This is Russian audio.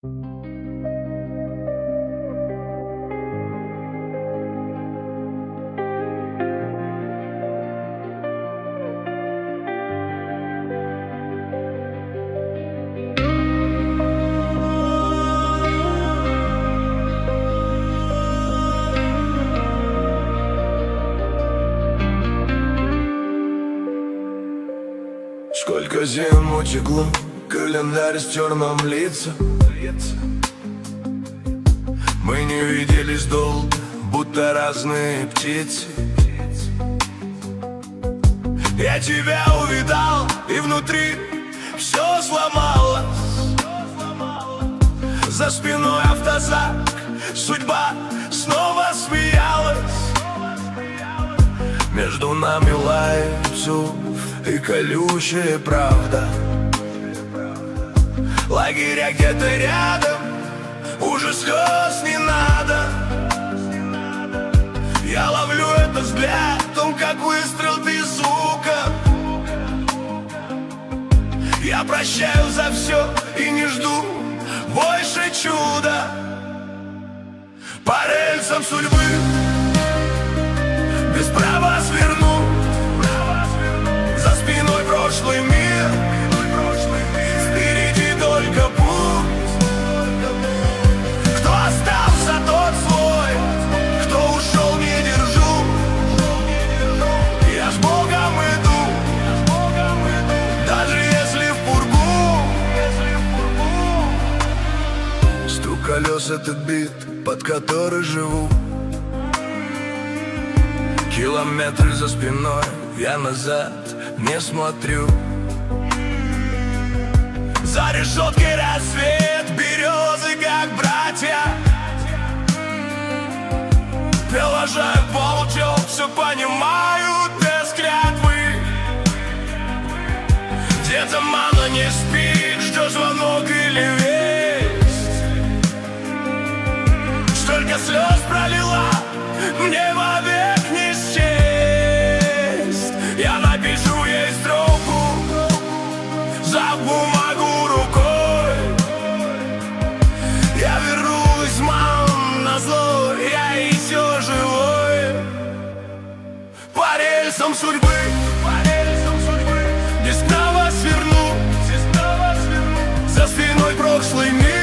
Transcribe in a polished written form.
Сколько зим утекло, календарь с черным лица. Мы не виделись долго, будто разные птицы. Я тебя увидал, и внутри все сломалось. За спиной автозак, судьба снова смеялась. Между нами лает зуб и колючая правда. Лагеря где-то рядом, уже слез не надо. Я ловлю это взглядом, как выстрел без звука. Я прощаю за все и не жду больше чуда. По рельсам судьбы без права сверну. За спиной прошлый мир, впереди только путь. Кто остался, тот свой, кто ушел, не держу. Я с Богом иду, даже если в пургу. Стук колес — это бит, под которой живу. Километры за спиной, я назад не смотрю. За решеткой рассвет, березы как братья. Приложаю полчел, все понимают без клятвы. Где-то мама не спит, ждет звонок или весть. Столько слез пролила, мне вовек не счесть. Я напишу ей строку за бумагу рукой. Я вернусь, мам, назло, я еще живой. По рельсам судьбы, не снова сверну. За спиной прошлый мир.